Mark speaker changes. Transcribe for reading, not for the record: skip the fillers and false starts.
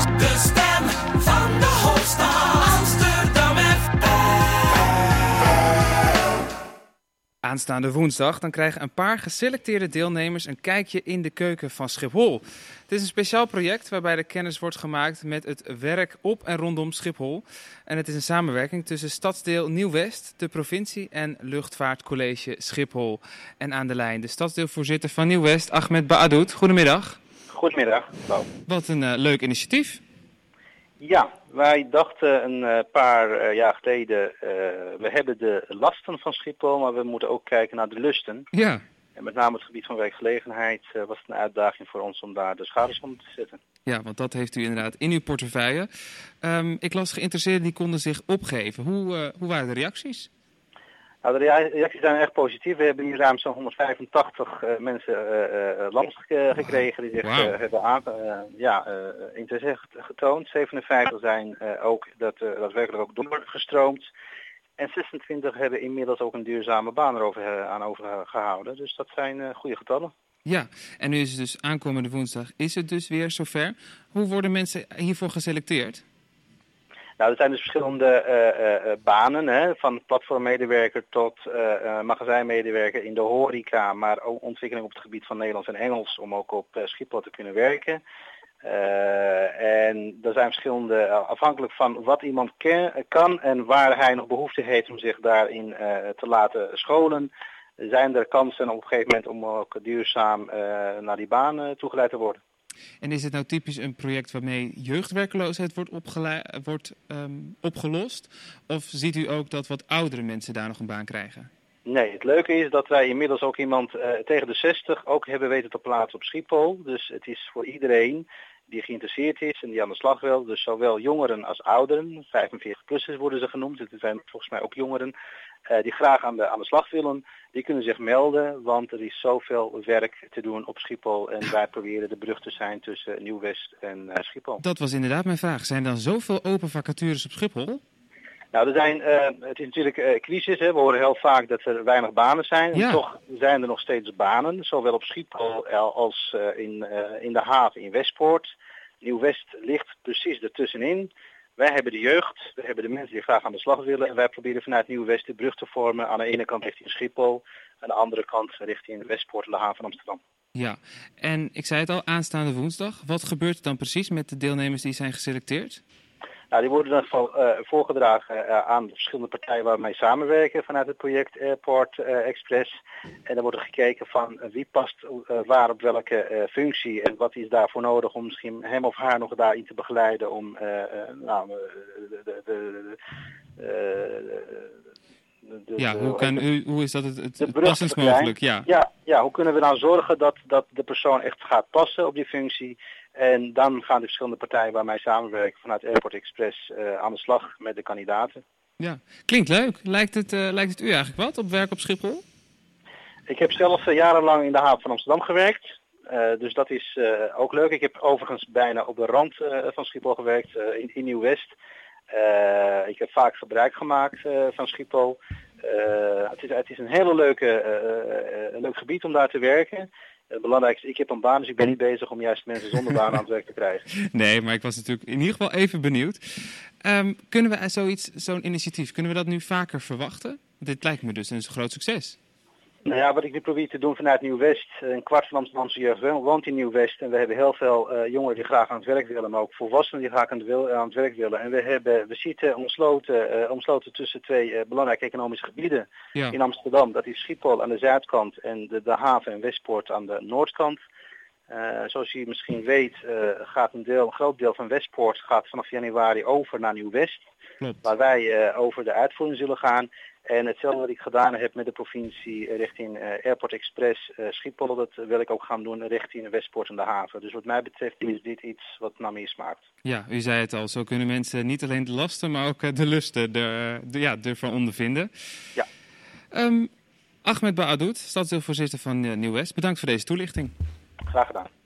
Speaker 1: De stem van de hoofdstad Amsterdam FM.
Speaker 2: Aanstaande woensdag dan krijgen een paar geselecteerde deelnemers een kijkje in de keuken van Schiphol. Het is een speciaal project waarbij de kennis wordt gemaakt met het werk op en rondom Schiphol. En het is een samenwerking tussen Stadsdeel Nieuw-West, de provincie en Luchtvaartcollege Schiphol. En aan de lijn de stadsdeelvoorzitter van Nieuw-West, Ahmed Baadoud. Goedemiddag.
Speaker 3: Goedemiddag.
Speaker 2: Wat een leuk initiatief.
Speaker 3: Ja, wij dachten een paar jaar geleden, we hebben de lasten van Schiphol, maar we moeten ook kijken naar de lusten.
Speaker 2: Ja.
Speaker 3: En met name het gebied van werkgelegenheid was het een uitdaging voor ons om daar de schouders onder te zetten.
Speaker 2: Ja, want dat heeft u inderdaad in uw portefeuille. Ik las geïnteresseerden die konden zich opgeven. Hoe waren de reacties?
Speaker 3: Nou, de reacties zijn erg positief. We hebben hier ruim zo'n 185 mensen langs gekregen die zich hebben interesse getoond. 57 zijn ook daadwerkelijk ook doorgestroomd. En 26 hebben inmiddels ook een duurzame baan aan overgehouden. Dus dat zijn goede getallen.
Speaker 2: Ja, en nu is het dus aankomende woensdag is het dus weer zover. Hoe worden mensen hiervoor geselecteerd?
Speaker 3: Nou, er zijn dus verschillende banen, hè, van platformmedewerker tot magazijnmedewerker in de horeca, maar ook ontwikkeling op het gebied van Nederlands en Engels om ook op Schiphol te kunnen werken. En er zijn verschillende, afhankelijk van wat iemand kan en waar hij nog behoefte heeft om zich daarin te laten scholen, zijn er kansen op een gegeven moment om ook duurzaam naar die baan toegeleid te worden.
Speaker 2: En is het nou typisch een project waarmee jeugdwerkeloosheid wordt opgelost? Of ziet u ook dat wat oudere mensen daar nog een baan krijgen?
Speaker 3: Nee, het leuke is dat wij inmiddels ook iemand tegen de 60 ook hebben weten te plaatsen op Schiphol. Dus het is voor iedereen die geïnteresseerd is en die aan de slag wil. Dus zowel jongeren als ouderen, 45-plussers worden ze genoemd. Het zijn volgens mij ook jongeren die graag aan de slag willen. Die kunnen zich melden, want er is zoveel werk te doen op Schiphol. En wij proberen de brug te zijn tussen Nieuw-West en Schiphol.
Speaker 2: Dat was inderdaad mijn vraag. Zijn er dan zoveel open vacatures op Schiphol?
Speaker 3: Nou, het is natuurlijk crisis. Hè. We horen heel vaak dat er weinig banen zijn.
Speaker 2: Ja.
Speaker 3: En toch zijn er nog steeds banen, zowel op Schiphol als in de haven in Westpoort. Nieuw-West ligt precies ertussenin. Wij hebben de jeugd, we hebben de mensen die graag aan de slag willen. En wij proberen vanuit Nieuw-West de brug te vormen. Aan de ene kant richting Schiphol, aan de andere kant richting Westpoort en de haven van Amsterdam.
Speaker 2: Ja, en ik zei het al, aanstaande woensdag. Wat gebeurt er dan precies met de deelnemers die zijn geselecteerd?
Speaker 3: Nou, die worden in ieder geval voorgedragen aan de verschillende partijen waarmee samenwerken vanuit het project Airport Express. En dan wordt er gekeken van wie past waar op welke functie en wat is daarvoor nodig om misschien hem of haar nog daarin te begeleiden om
Speaker 2: hoe is dat het passend mogelijk?
Speaker 3: Ja, hoe kunnen we nou zorgen dat de persoon echt gaat passen op die functie? En dan gaan de verschillende partijen waarmee samenwerken vanuit Airport Express aan de slag met de kandidaten.
Speaker 2: Ja, klinkt leuk. Lijkt het u eigenlijk wat op werk op Schiphol?
Speaker 3: Ik heb zelf jarenlang in de haven van Amsterdam gewerkt. Dus dat is ook leuk. Ik heb overigens bijna op de rand van Schiphol gewerkt in Nieuw-West. Ik heb vaak gebruik gemaakt van Schiphol. Het is een hele leuk gebied om daar te werken. Het belangrijkste is, ik heb een baan, dus ik ben niet bezig om juist mensen zonder baan aan het werk te krijgen.
Speaker 2: Nee, maar ik was natuurlijk in ieder geval even benieuwd. Kunnen we zo'n initiatief, kunnen we dat nu vaker verwachten? Dit lijkt me dus een groot succes.
Speaker 3: Nou ja, wat ik nu probeer te doen vanuit Nieuw-West, een kwart van Amsterdamse jeugd woont in Nieuw-West en we hebben heel veel jongeren die graag aan het werk willen, maar ook volwassenen die graag aan het werk willen. En we zitten omsloten tussen twee belangrijke economische gebieden in Amsterdam. Dat is Schiphol aan de zuidkant en de haven en Westpoort aan de noordkant. Zoals je misschien weet gaat een groot deel van Westpoort vanaf januari over naar Nieuw-West, waar wij over de uitvoering zullen gaan. En hetzelfde wat ik gedaan heb met de provincie richting Airport Express Schiphol, dat wil ik ook gaan doen richting Westpoort en de haven. Dus wat mij betreft is dit iets wat naar meer smaakt. Ja,
Speaker 2: u zei het al, zo kunnen mensen niet alleen de lasten, maar ook de lusten ervan ondervinden.
Speaker 3: Ja.
Speaker 2: Ahmed Baadoud, stadsdeelvoorzitter van Nieuw-West, bedankt voor deze toelichting.
Speaker 3: Graag gedaan.